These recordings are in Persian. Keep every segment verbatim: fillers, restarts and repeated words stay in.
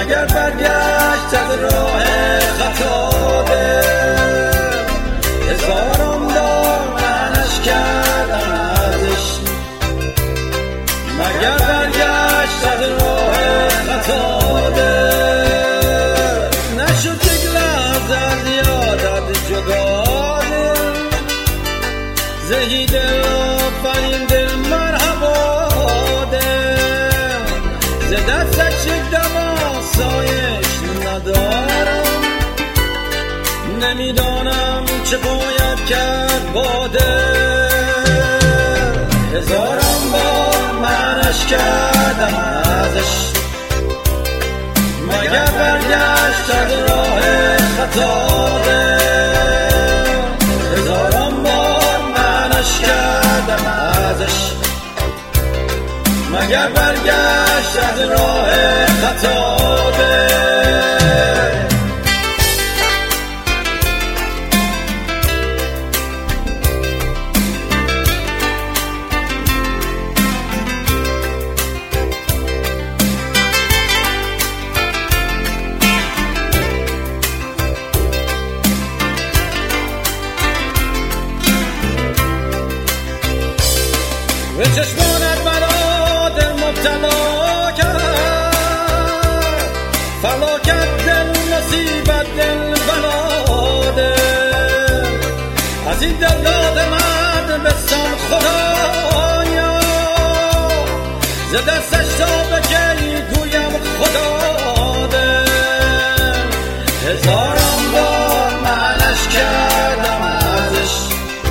مگر برگشت از راه خطا دل هزاران بار منش کردم ازش مگر برگشت از راه خطا دل نشد یک لحظه از یادت جدا دل زهی دل آفرین دل مرحبا دل ز دستش یک دم آسایش ندارم نمیدانم چه باید کرد با دل هزاران بار منش کردم ازش مگر برگشت از راه خطا دل هزاران بار منش کردم ازش مگر برگشت از راه خطا دل به چشمانت مرا دل مبتلا کرد فلاکت دل مصیبت دل بلا دل از این دل داد من بستان خدایا ز دستش تا به کی گویم خدا دل هزاران بار منش کردم ازش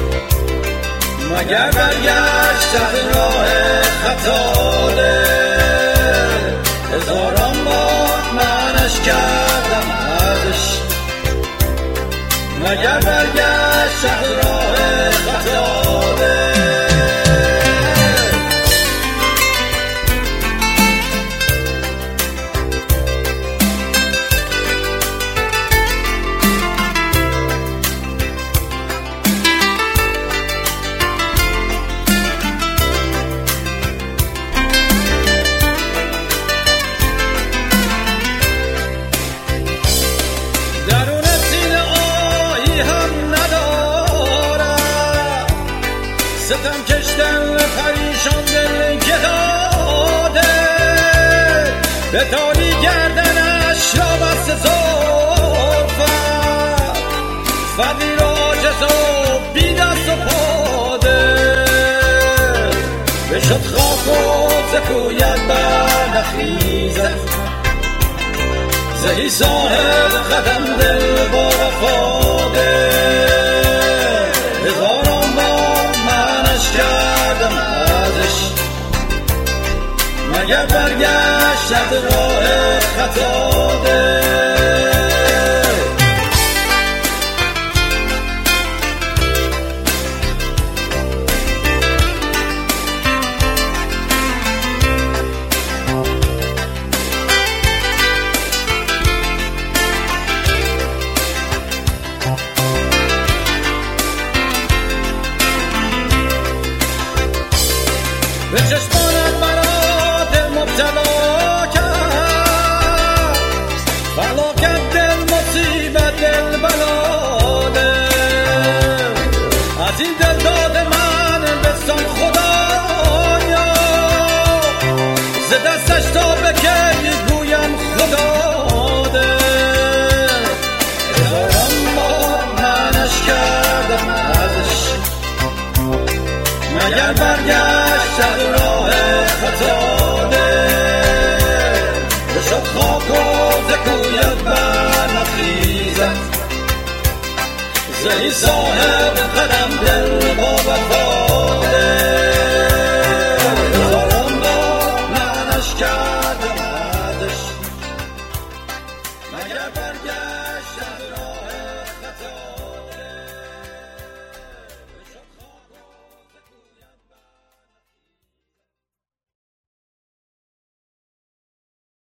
مگر برگشت از راه خطا دل هزاران بار منش کردم ازش مگر برگشت از راه خطا دل درون سینه آهی هم ندارم ستم کشتن پریشان دل گداده به تالی گردنش را بست زلفت فقیر عاجز و بی دست و پاده بشد خاک و زکویت بر نخیزت زهی صاحب قدم دل با وفا دل هزاران بار منش کردم ازش مگر برگشت از راه خطا دل به چشمانت مرا دل مبتلا کرد فلاکت دل مصیبت دل بلا دل از این دل داد من بستان خدایا ز دستش تا به کی گویم خدا دل هزاران بار منش کردم ازش مگر برگشت از راه خطا دل بشد خاک و زکویت بر نخیزت زهی صاحب قدم دل با وفا دل هزاران بار منش کرد